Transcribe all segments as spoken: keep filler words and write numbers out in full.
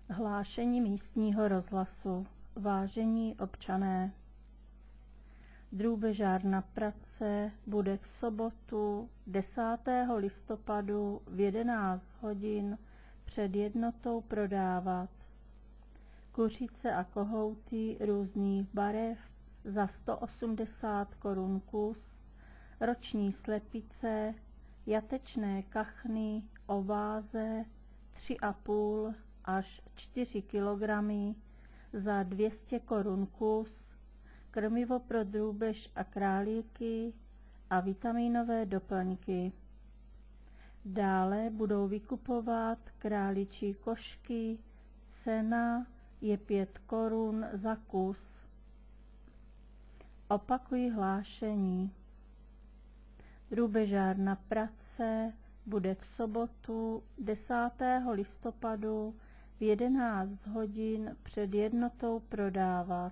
Hlášení místního rozhlasu. Vážení občané, drůbežárna Pratce bude v sobotu desátého listopadu v jedenáct hodin před jednotou prodávat kuřice a kohouty různých barev za sto osmdesát korun kus, roční slepice, jatečné kachny o váze tři a půl až čtyři kilogramy za dvě stě korun kus, krmivo pro drůbež a králíky a vitaminové doplňky. Dále budou vykupovat králičí košky, cena je pět korun za kus. Opakuji hlášení. Drůbežárna Pratce bude v sobotu desátého listopadu v jedenáct hodin před jednotou prodávat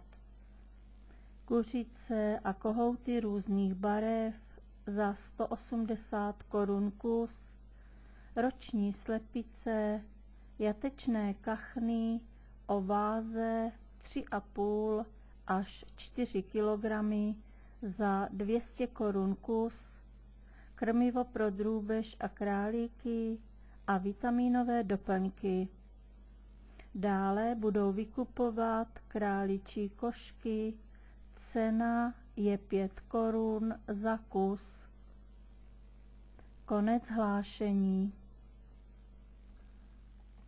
kuřice a kohouty různých barev za sto osmdesát korun kus, roční slepice, jatečné kachny o váze tři a půl až čtyři kilogramy za dvě stě korun kus, krmivo pro drůbež a králíky a vitaminové doplňky. Dále budou vykupovat králičí košky, cena je pět korun za kus. Konec hlášení.